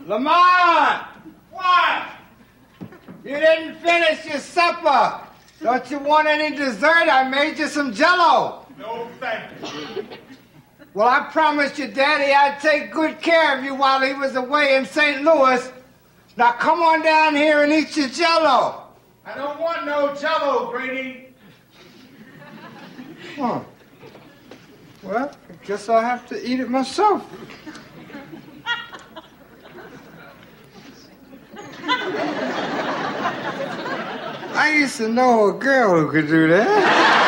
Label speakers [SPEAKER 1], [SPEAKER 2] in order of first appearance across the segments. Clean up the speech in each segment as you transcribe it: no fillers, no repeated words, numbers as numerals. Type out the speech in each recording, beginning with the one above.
[SPEAKER 1] Lamont!
[SPEAKER 2] What?
[SPEAKER 1] You didn't finish your supper. Don't you want any dessert? I made you some Jell-O.
[SPEAKER 2] No, thank you.
[SPEAKER 1] Well, I promised your daddy I'd take good care of you while he was away in St. Louis. Now come on down here and eat your Jell-O.
[SPEAKER 2] I don't want no Jell-O, Grady.
[SPEAKER 1] Huh. Well, I guess I'll have to eat it myself. I used to know a girl who could do that.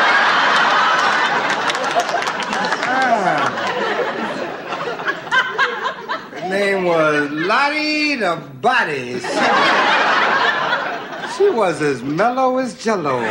[SPEAKER 1] Her name was Lottie the Body. She was as mellow as Jell-O.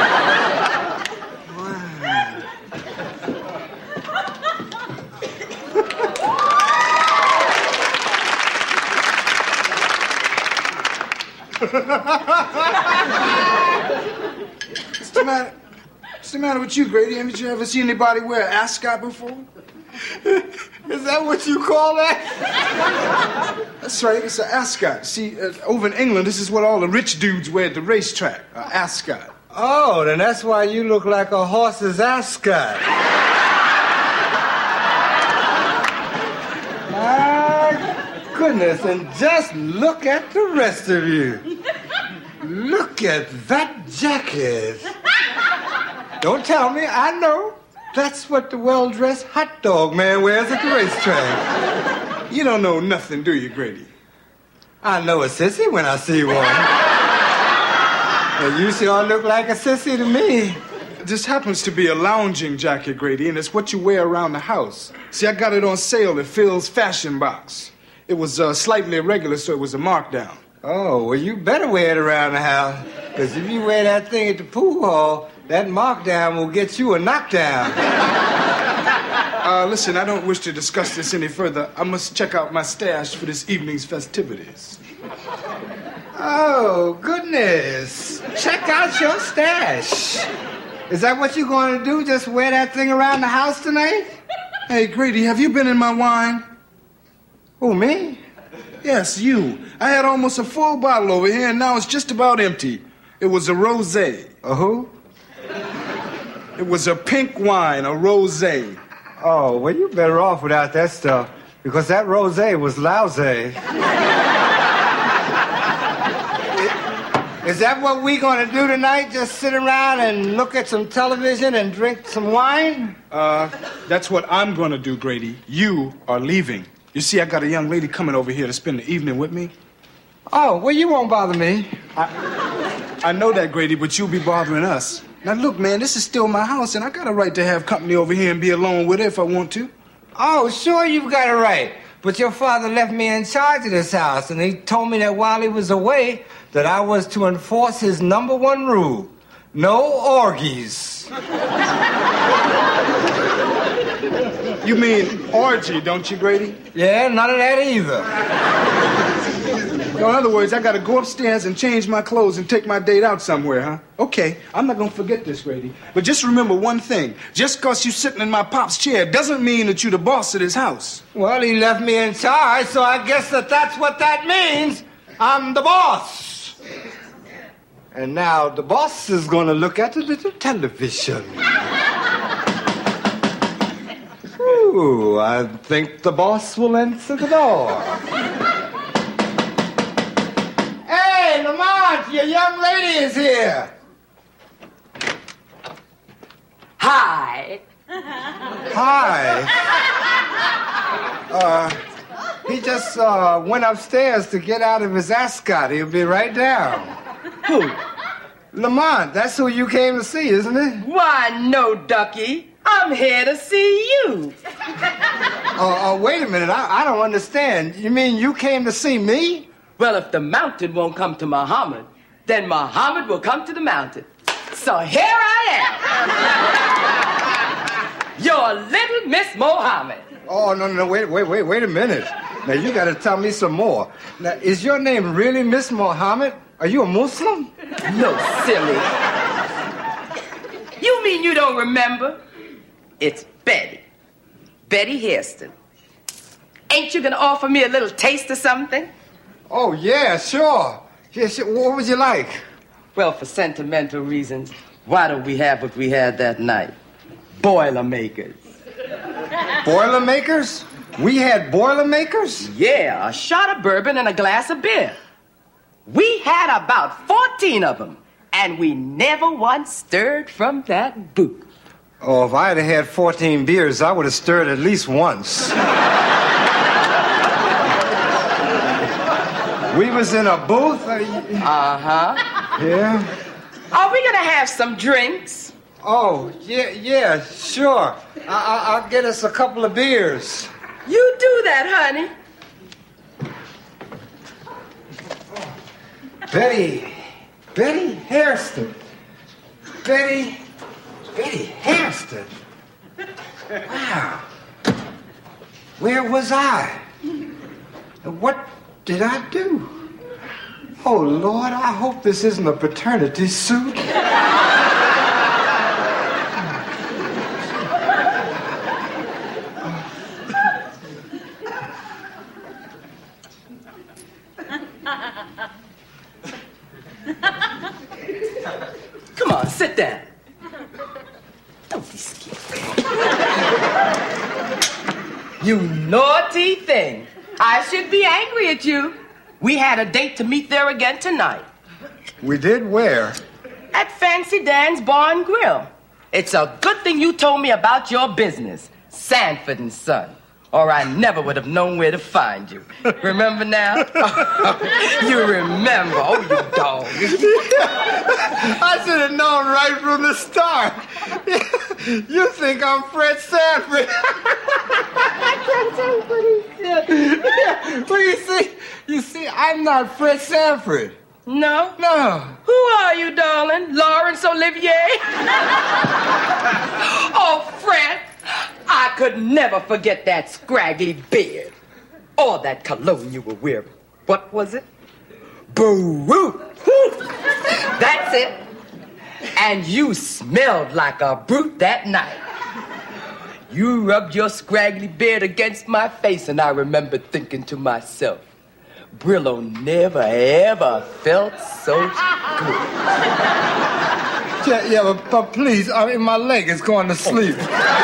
[SPEAKER 3] What's the matter with you, Grady? Haven't you ever seen anybody wear an ascot before?
[SPEAKER 1] Is that what you call that?
[SPEAKER 3] That's right, it's an ascot. See, over in England, this is what all the rich dudes wear at the racetrack, an ascot.
[SPEAKER 1] Oh, then that's why you look like a horse's ascot. My goodness, and just look at the rest of you. Look at that jacket. Don't tell me, I know. That's what the well-dressed hot dog man wears at the racetrack.
[SPEAKER 3] You don't know nothing, do you, Grady?
[SPEAKER 1] I know a sissy when I see one. And you sure look like a sissy to me.
[SPEAKER 3] This happens to be a lounging jacket, Grady, and it's what you wear around the house. See, I got it on sale at Phil's Fashion Box. It was slightly irregular, so it was a markdown.
[SPEAKER 1] Oh, well, you better wear it around the house. Because if you wear that thing at the pool hall, that markdown will get you a knockdown.
[SPEAKER 3] Listen, I don't wish to discuss this any further. I must check out my stash for this evening's festivities.
[SPEAKER 1] Oh, goodness. Check out your stash. Is that what you're going to do, just wear that thing around the house tonight?
[SPEAKER 3] Hey, Grady, have you been in my wine?
[SPEAKER 1] Who, me?
[SPEAKER 3] Yes, you. I had almost a full bottle over here, and now it's just about empty. It was a rosé.
[SPEAKER 1] A who?
[SPEAKER 3] It was a pink wine, a rosé.
[SPEAKER 1] Oh, well, you're better off without that stuff, because that rosé was lousy. Is that what we're going to do tonight? Just sit around and look at some television and drink some wine?
[SPEAKER 3] That's what I'm going to do, Grady. You are leaving. You see, I got a young lady coming over here to spend the evening with me.
[SPEAKER 1] Oh, well, you won't bother me.
[SPEAKER 3] I know that, Grady, but you'll be bothering us. Now, look, man, this is still my house, and I got a right to have company over here and be alone with her if I want to.
[SPEAKER 1] Oh, sure you've got a right. But your father left me in charge of this house, and he told me that while he was away, that I was to enforce his number one rule. No orgies.
[SPEAKER 3] You mean orgy, don't you, Grady?
[SPEAKER 1] Yeah, none of that either.
[SPEAKER 3] So in other words, I gotta go upstairs and change my clothes and take my date out somewhere, huh? Okay, I'm not gonna forget this, Grady. But just remember one thing. Just because you're sitting in my pop's chair doesn't mean that you're the boss of this house.
[SPEAKER 1] Well, he left me in charge, so I guess that's what that means. I'm the boss. And now the boss is gonna look at a little television. Ooh, I think the boss will answer the door. Hey, Lamont, your young lady is here.
[SPEAKER 4] Hi.
[SPEAKER 1] Hi. He just went upstairs to get out of his ascot. He'll be right down.
[SPEAKER 4] Who?
[SPEAKER 1] Lamont, that's who you came to see, isn't it?
[SPEAKER 4] Why, no, Ducky. I'm here to see you.
[SPEAKER 1] Wait a minute. I don't understand. You mean you came to see me?
[SPEAKER 4] Well, if the mountain won't come to Muhammad, then Muhammad will come to the mountain. So here I am. Your little Miss Mohammed.
[SPEAKER 1] Oh, no, wait a minute. Now, you got to tell me some more. Now, is your name really Miss Mohammed? Are you a Muslim?
[SPEAKER 4] No, silly. You mean you don't remember? It's Betty. Betty Hairston. Ain't you gonna offer me a little taste of something?
[SPEAKER 1] Oh, yeah, sure. Yeah, sure. What would you like?
[SPEAKER 4] Well, for sentimental reasons, why don't we have what we had that night? Boilermakers.
[SPEAKER 1] Boilermakers? We had Boilermakers?
[SPEAKER 4] Yeah, a shot of bourbon and a glass of beer. We had about 14 of them, and we never once stirred from that booth.
[SPEAKER 1] Oh, if I had had 14 beers, I would have stirred at least once. We was in a booth?
[SPEAKER 4] Uh-huh.
[SPEAKER 1] Yeah?
[SPEAKER 4] Are we gonna have some drinks?
[SPEAKER 1] Oh, yeah, sure. I'll get us a couple of beers.
[SPEAKER 4] You do that, honey.
[SPEAKER 1] Betty Hairston. Betty Hairston. Wow. Where was I? What did I do? Oh, Lord, I hope this isn't a paternity suit.
[SPEAKER 4] Come on, sit down. Don't be scared. You naughty thing. I should be angry at you. We had a date to meet there again tonight.
[SPEAKER 1] We did where?
[SPEAKER 4] At Fancy Dan's Bar and Grill. It's a good thing you told me about your business, Sanford and Son, or I never would have known where to find you. Remember now? You remember. Oh, you dog.
[SPEAKER 1] I should have known right from the start. You think I'm Fred Sanford. Well, you see, I'm not Fred Sanford.
[SPEAKER 4] No?
[SPEAKER 1] No.
[SPEAKER 4] Who are you, darling? Laurence Olivier? Oh, Fred, I could never forget that scraggly beard. Or that cologne you were wearing. What was it? Baruch. That's it. And you smelled like a brute that night. You rubbed your scraggly beard against my face, and I remember thinking to myself, Brillo never, ever felt so good.
[SPEAKER 1] Yeah, but please, I mean, my leg is going to sleep.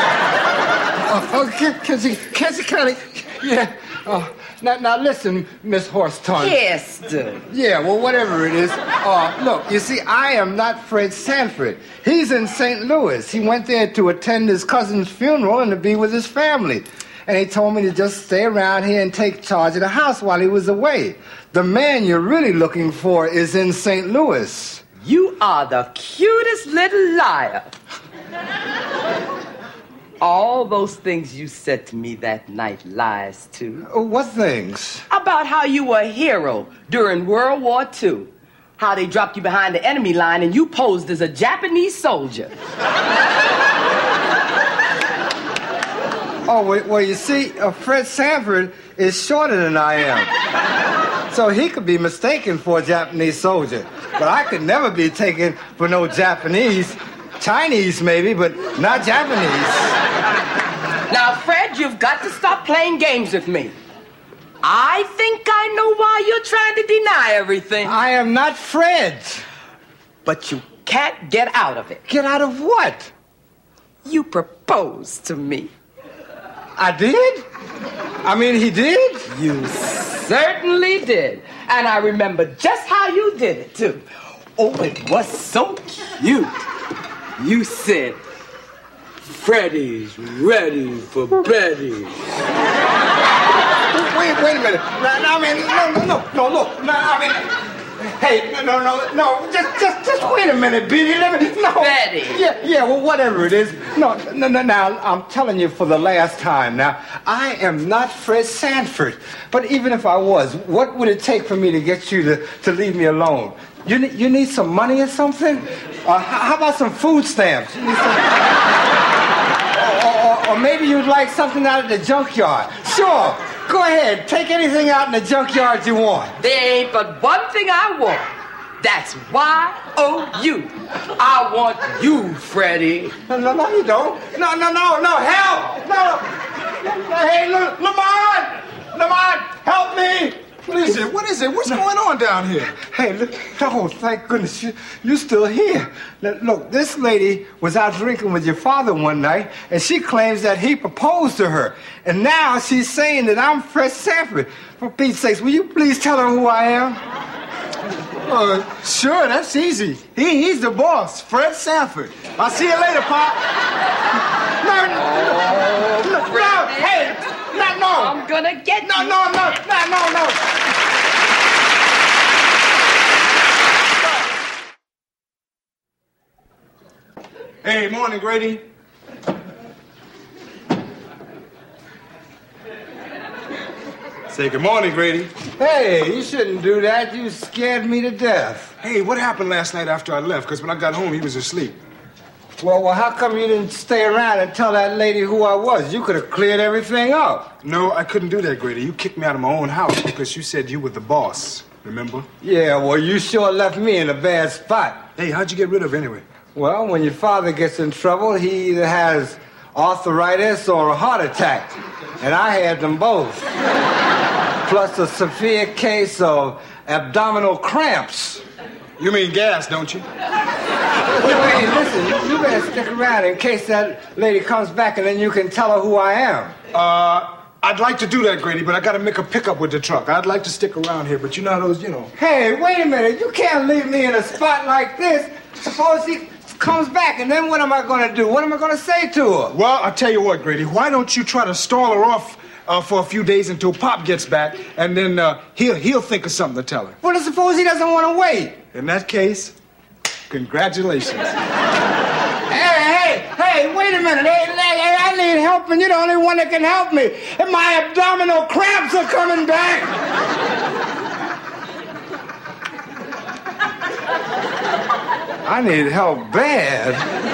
[SPEAKER 1] Can she kind of, yeah. Now listen, Miss Horston.
[SPEAKER 4] Hester.
[SPEAKER 1] Yeah, well, whatever it is. Look, you see, I am not Fred Sanford. He's in St. Louis. He went there to attend his cousin's funeral and to be with his family. And he told me to just stay around here and take charge of the house while he was away. The man you're really looking for is in St. Louis.
[SPEAKER 4] You are the cutest little liar. All those things you said to me that night lies, too.
[SPEAKER 1] What things?
[SPEAKER 4] About how you were a hero during World War II. How they dropped you behind the enemy line and you posed as a Japanese soldier.
[SPEAKER 1] Oh, well, you see, Fred Sanford is shorter than I am. So he could be mistaken for a Japanese soldier. But I could never be taken for no Japanese. Chinese, maybe, but not Japanese.
[SPEAKER 4] Now, Fred, you've got to stop playing games with me. I think I know why you're trying to deny everything.
[SPEAKER 1] I am not Fred.
[SPEAKER 4] But you can't get out of it.
[SPEAKER 1] Get out of what?
[SPEAKER 4] You proposed to me.
[SPEAKER 1] I did? I mean, he did?
[SPEAKER 4] You certainly did. And I remember just how you did it, too. Oh, it was so cute. You said, Freddie's ready for Betty.
[SPEAKER 1] Wait a minute. No, look. No, I mean... Hey, no. Just wait a minute, Betty. No.
[SPEAKER 4] Betty.
[SPEAKER 1] Yeah, well, whatever it is. No, now, I'm telling you for the last time. Now, I am not Fred Sanford. But even if I was, what would it take for me to get you to leave me alone? You need some money or something? How about some food stamps? You need or maybe you'd like something out of the junkyard. Sure. Go ahead, take anything out in the junkyard you want.
[SPEAKER 4] There ain't but one thing I want. That's Y-O-U. I want you, Freddie.
[SPEAKER 1] No, you don't. No, help! No. Hey, Lamont, help me!
[SPEAKER 3] What is it? What is it? What's going on down here?
[SPEAKER 1] Hey, look, oh, thank goodness you're still here. Now, look, this lady was out drinking with your father one night, and she claims that he proposed to her. And now she's saying that I'm Fred Sanford. For Pete's sakes, will you please tell her who I am?
[SPEAKER 3] Sure, that's easy. He's the boss, Fred Sanford. I'll see you later, Pop.
[SPEAKER 1] No, hey, no.
[SPEAKER 4] I'm gonna get you.
[SPEAKER 1] No.
[SPEAKER 3] Hey, morning, Grady. Say good morning, Grady.
[SPEAKER 1] Hey, you shouldn't do that. You scared me to death.
[SPEAKER 3] Hey, what happened last night after I left? Because when I got home, he was asleep.
[SPEAKER 1] Well, how come you didn't stay around and tell that lady who I was? You could have cleared everything up.
[SPEAKER 3] No, I couldn't do that, Grady. You kicked me out of my own house because you said you were the boss, remember?
[SPEAKER 1] Yeah, well, you sure left me in a bad spot.
[SPEAKER 3] Hey, how'd you get rid of her anyway?
[SPEAKER 1] Well, when your father gets in trouble, he either has arthritis or a heart attack. And I had them both. Plus a severe case of abdominal cramps.
[SPEAKER 3] You mean gas, don't you?
[SPEAKER 1] Hey, listen, you better stick around in case that lady comes back and then you can tell her who I am.
[SPEAKER 3] I'd like to do that, Grady, but I gotta make a pickup with the truck. I'd like to stick around here, but you know how those,
[SPEAKER 1] Hey, wait a minute. You can't leave me in a spot like this. Suppose he comes back, and then what am I going to do? What am I going to say to her?
[SPEAKER 3] Well, I'll tell you what, Grady. Why don't you try to stall her off for a few days until Pop gets back, and then he'll think of something to tell her.
[SPEAKER 1] Well, then suppose he doesn't want to wait.
[SPEAKER 3] In that case, congratulations.
[SPEAKER 1] Hey, wait a minute. Hey, I need help, and you're the only one that can help me. And my abdominal cramps are coming back. I need help bad.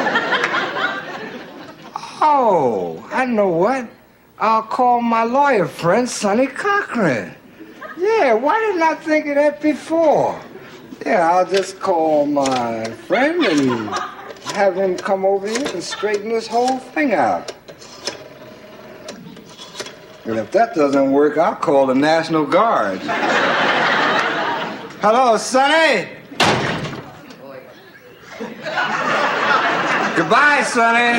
[SPEAKER 1] Oh, I know what. I'll call my lawyer friend, Sonny Cochran. Yeah, why didn't I think of that before? Yeah, I'll just call my friend and have him come over here and straighten this whole thing out. And if that doesn't work, I'll call the National Guard. Hello, Sonny. Goodbye, Sonny.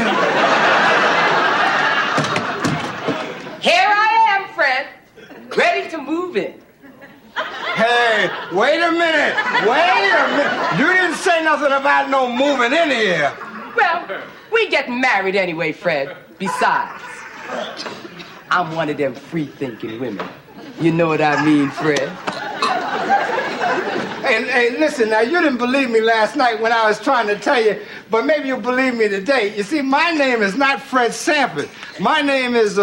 [SPEAKER 4] Here I am, Fred, ready to move in.
[SPEAKER 1] Hey, wait a minute. You didn't say nothing about no moving in here.
[SPEAKER 4] Well, we get married anyway, Fred. Besides, I'm one of them free-thinking women. You know what I mean, Fred?
[SPEAKER 1] Hey, listen, now, you didn't believe me last night when I was trying to tell you, but maybe you'll believe me today. You see, my name is not Fred Sanford. My name is,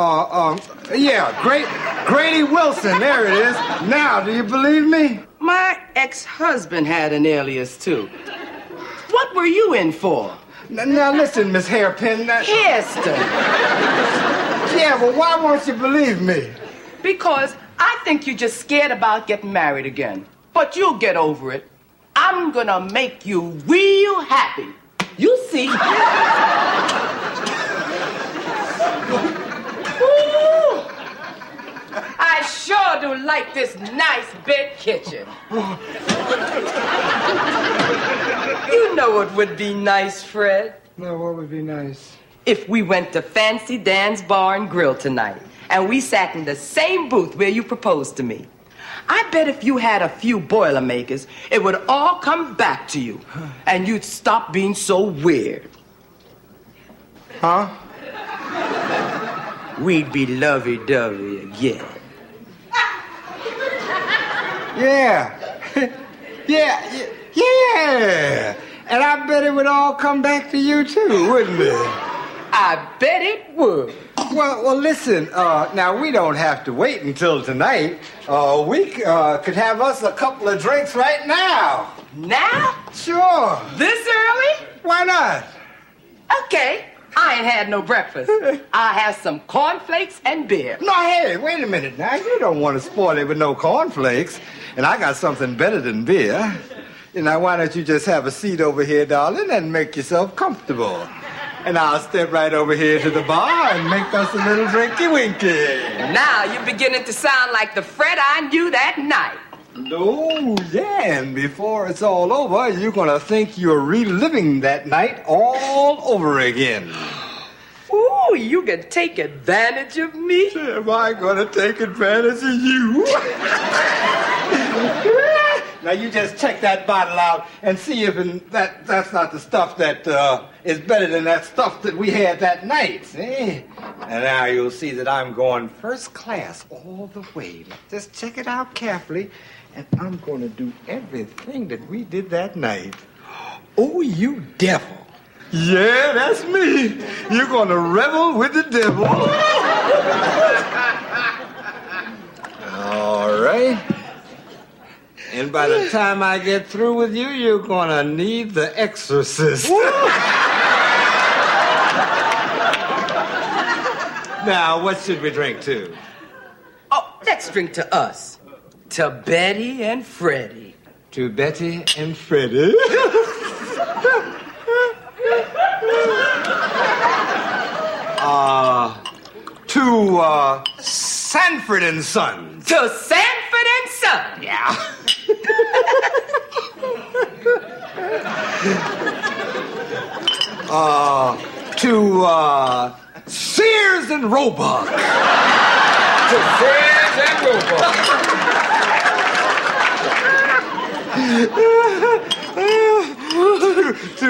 [SPEAKER 1] Grady Wilson. There it is. Now, do you believe me?
[SPEAKER 4] My ex-husband had an alias, too. What were you in for?
[SPEAKER 1] Now, listen, Miss Hairpin.
[SPEAKER 4] Hairston.
[SPEAKER 1] Yeah, well, why won't you believe me?
[SPEAKER 4] Because I think you're just scared about getting married again. But you'll get over it. I'm gonna make you real happy. You'll see. Ooh, I sure do like this nice big kitchen. You know it would be nice, Fred.
[SPEAKER 1] No, what would be nice?
[SPEAKER 4] If we went to Fancy Dan's Bar and Grill tonight, and we sat in the same booth where you proposed to me. I bet if you had a few Boilermakers, it would all come back to you, and you'd stop being so weird.
[SPEAKER 1] Huh?
[SPEAKER 4] We'd be lovey-dovey again.
[SPEAKER 1] Yeah. Yeah. And I bet it would all come back to you, too, wouldn't it?
[SPEAKER 4] I bet it would.
[SPEAKER 1] Well, listen, now we don't have to wait until tonight. We could have us a couple of drinks right now.
[SPEAKER 4] Now?
[SPEAKER 1] Sure.
[SPEAKER 4] This early?
[SPEAKER 1] Why not?
[SPEAKER 4] Okay. I ain't had no breakfast. I have some cornflakes and beer.
[SPEAKER 1] No, hey, wait a minute now. You don't want to spoil it with no cornflakes. And I got something better than beer. You know, why don't you just have a seat over here, darling, and make yourself comfortable? And I'll step right over here to the bar and make us a little drinky-winky.
[SPEAKER 4] Now you're beginning to sound like the Fred I knew that night.
[SPEAKER 1] No, yeah, and before it's all over, you're gonna think you're reliving that night all over again.
[SPEAKER 4] Ooh, you can take advantage of me.
[SPEAKER 1] Am I gonna take advantage of you? Now you just check that bottle out and see if that's not the stuff that is better than that stuff that we had that night. See? And now you'll see that I'm going first class all the way. Just check it out carefully, and I'm going to do everything that we did that night.
[SPEAKER 4] Oh, you devil.
[SPEAKER 1] Yeah, that's me. You're going to revel with the devil. All right. And by the time I get through with you, you're going to need the exorcist. Now, what should we drink to?
[SPEAKER 4] Oh, let's drink to us. To Betty and Freddie.
[SPEAKER 1] To Betty and Freddie. To Sanford and Sons.
[SPEAKER 4] To Sanford and Son.
[SPEAKER 1] Yeah. To Sears and Roebuck.
[SPEAKER 4] To Sears and Roebuck.
[SPEAKER 1] To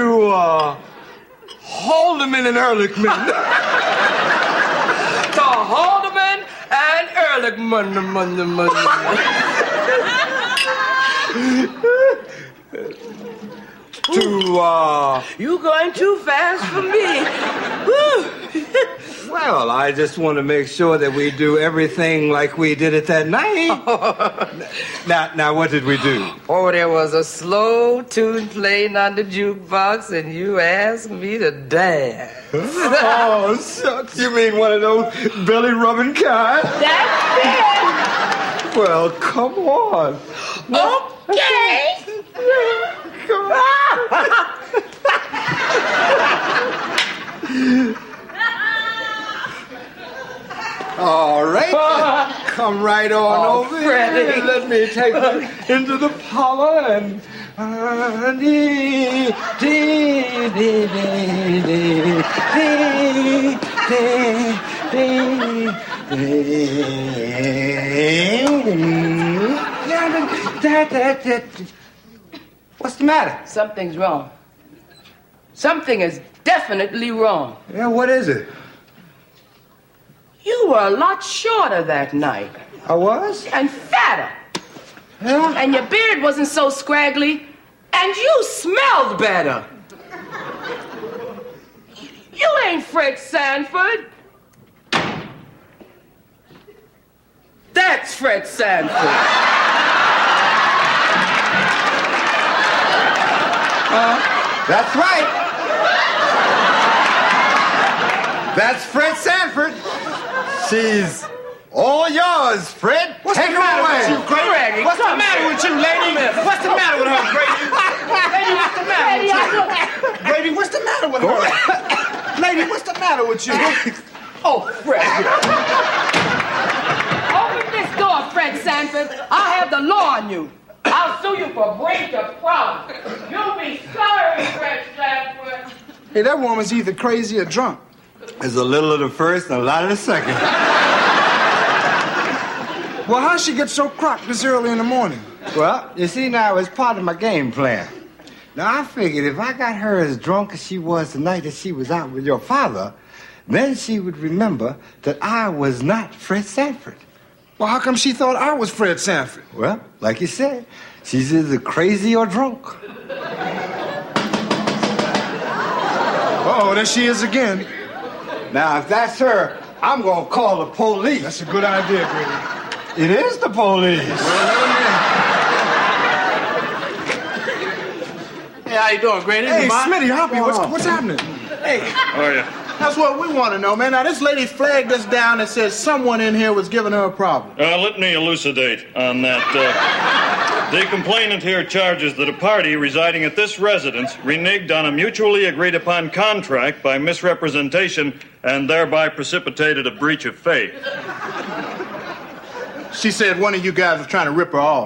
[SPEAKER 1] Haldeman and Ehrlichman.
[SPEAKER 4] To Haldeman and Ehrlichman.
[SPEAKER 1] To
[SPEAKER 4] You going too fast for me.
[SPEAKER 1] well, I just want to make sure that we do everything like we did it that night. Now, what did we do?
[SPEAKER 4] Oh, there was a slow tune playing on the jukebox, and you asked me to dance.
[SPEAKER 1] Oh, shucks. You mean one of those belly-rubbing kind?
[SPEAKER 4] That's it.
[SPEAKER 1] Well, come on.
[SPEAKER 4] Okay.
[SPEAKER 1] Come on. All right. Come right on over
[SPEAKER 4] Freddie.
[SPEAKER 1] here. Let me take you into the parlor and... What's the matter?
[SPEAKER 4] Something's wrong. Something is definitely wrong.
[SPEAKER 1] Yeah, what is it?
[SPEAKER 4] You were a lot shorter that night.
[SPEAKER 1] I was?
[SPEAKER 4] And fatter.
[SPEAKER 1] Yeah?
[SPEAKER 4] And your beard wasn't so scraggly. And you smelled better. You ain't Fred Sanford. That's Fred Sanford.
[SPEAKER 1] That's right. That's Fred Sanford. She's all yours, Fred. Take her away.
[SPEAKER 4] Grady,
[SPEAKER 2] What's the matter with you, lady? What's the matter with her, Grady? Lady, what's the matter with you? Grady, what's the matter with her? Lady, what's the matter with you?
[SPEAKER 4] Oh, Fred. Open this door, Fred Sanford. I'll have the law on you. I'll sue you for breach of promise. You'll be sorry, Fred Sanford.
[SPEAKER 3] Hey, that woman's either crazy or drunk.
[SPEAKER 1] There's a little of the first and a lot of the second.
[SPEAKER 3] Well, how'd she get so crocked this early in the morning?
[SPEAKER 1] Well, you see now, it's part of my game plan. Now, I figured if I got her as drunk as she was the night that she was out with your father, then she would remember that I was not Fred Sanford.
[SPEAKER 3] Well, how come she thought I was Fred Sanford?
[SPEAKER 1] Well, like you said, she's either crazy or drunk.
[SPEAKER 3] Uh-oh, there she is again.
[SPEAKER 1] Now, if that's her, I'm going to call the police.
[SPEAKER 3] That's a good idea, Grady.
[SPEAKER 1] It is the police.
[SPEAKER 2] Hey, how you doing, Grady?
[SPEAKER 3] Hey, Smitty, Hoppy, what's happening?
[SPEAKER 2] Hey.
[SPEAKER 5] Oh, yeah.
[SPEAKER 2] That's what we want to know, man. Now, this lady flagged us down and said someone in here was giving her a problem.
[SPEAKER 5] Let me elucidate on that. The complainant here charges that a party residing at this residence reneged on a mutually agreed upon contract by misrepresentation and thereby precipitated a breach of faith.
[SPEAKER 2] She said one of you guys was trying to rip her off.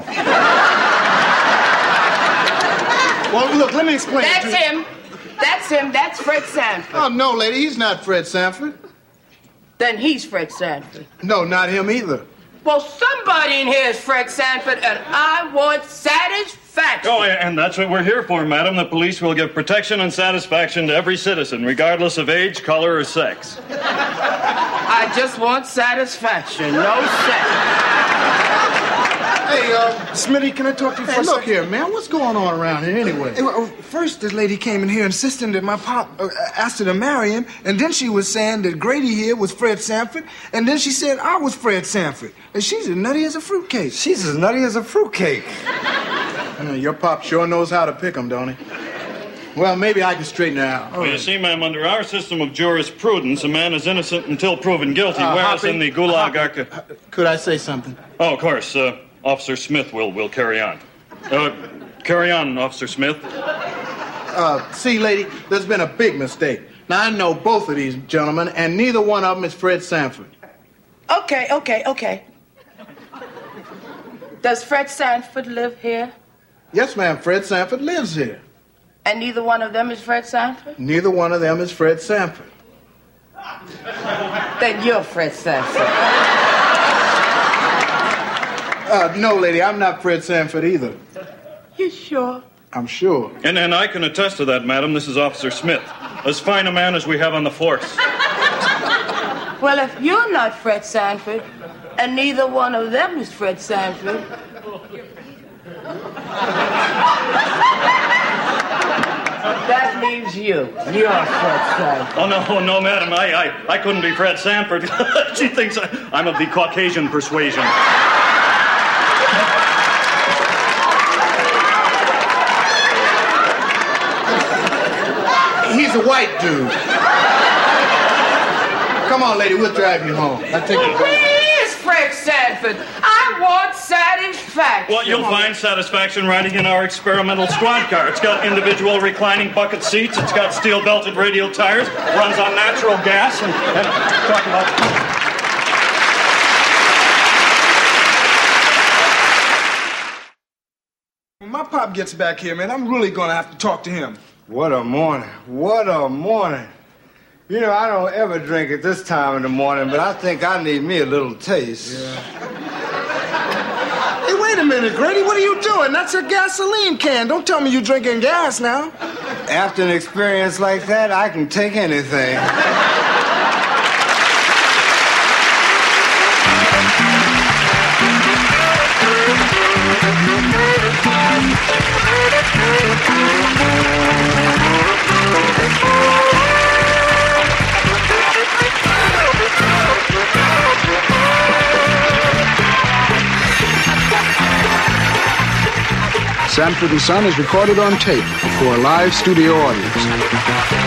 [SPEAKER 2] Well, look, let me explain.
[SPEAKER 4] That's him. That's him. That's Fred Sanford.
[SPEAKER 2] Oh, no, lady, he's not Fred Sanford.
[SPEAKER 4] Then he's Fred Sanford.
[SPEAKER 2] No, not him either.
[SPEAKER 4] Well, somebody in here is Fred Sanford, and I want satisfaction.
[SPEAKER 5] Oh, and that's what we're here for, madam. The police will give protection and satisfaction to every citizen, regardless of age, color, or sex.
[SPEAKER 4] I just want satisfaction, no sex.
[SPEAKER 3] Hey, Smitty, can I talk to you for a
[SPEAKER 2] Look
[SPEAKER 3] second?
[SPEAKER 2] here, man, what's going on around here anyway?
[SPEAKER 3] Hey, well, first, this lady came in here insisting that my pop asked her to marry him, and then she was saying that Grady here was Fred Sanford, and then she said I was Fred Sanford. And she's as nutty as a fruitcake.
[SPEAKER 1] She's as nutty as a fruitcake.
[SPEAKER 2] Your pop sure knows how to pick 'em, don't he? Well, maybe I can straighten her out.
[SPEAKER 5] Well, you see, ma'am, under our system of jurisprudence, a man is innocent until proven guilty, whereas
[SPEAKER 2] Hoppy,
[SPEAKER 5] in the Gulag
[SPEAKER 2] Could I say something?
[SPEAKER 5] Oh, of course. Officer Smith will carry on. Carry on, Officer Smith.
[SPEAKER 2] See, lady, there's been a big mistake. Now, I know both of these gentlemen, and neither one of them is Fred Sanford.
[SPEAKER 4] Okay. Does Fred Sanford live here?
[SPEAKER 2] Yes, ma'am, Fred Sanford lives here.
[SPEAKER 4] And neither one of them is Fred Sanford?
[SPEAKER 2] Neither one of them is Fred Sanford.
[SPEAKER 4] Then you're Fred Sanford.
[SPEAKER 2] No, lady, I'm not Fred Sanford either.
[SPEAKER 4] You sure?
[SPEAKER 2] I'm sure.
[SPEAKER 5] And I can attest to that, madam. This is Officer Smith. As fine a man as we have on the force.
[SPEAKER 4] Well, if you're not Fred Sanford, and neither one of them is Fred Sanford, that leaves you. You're Fred Sanford.
[SPEAKER 5] Oh, no, madam. I couldn't be Fred Sanford. She thinks I'm of the Caucasian persuasion.
[SPEAKER 2] He's a white dude. Come on, lady, we'll drive you home. I'll take you.
[SPEAKER 4] Please, Fred Sanford, I want satisfaction.
[SPEAKER 5] Well, you'll find satisfaction riding in our experimental squad car. It's got individual reclining bucket seats. It's got steel-belted radial tires. Runs on natural gas. And talking about...
[SPEAKER 3] When my pop gets back here, man, I'm really gonna have to talk to him.
[SPEAKER 1] What a morning. What a morning. You know, I don't ever drink at this time in the morning, but I think I need me a little taste.
[SPEAKER 3] Yeah. Hey, wait a minute, Grady. What are you doing? That's a gasoline can. Don't tell me you're drinking gas now.
[SPEAKER 1] After an experience like that, I can take anything.
[SPEAKER 3] Sanford & Son is recorded on tape before a live studio audience.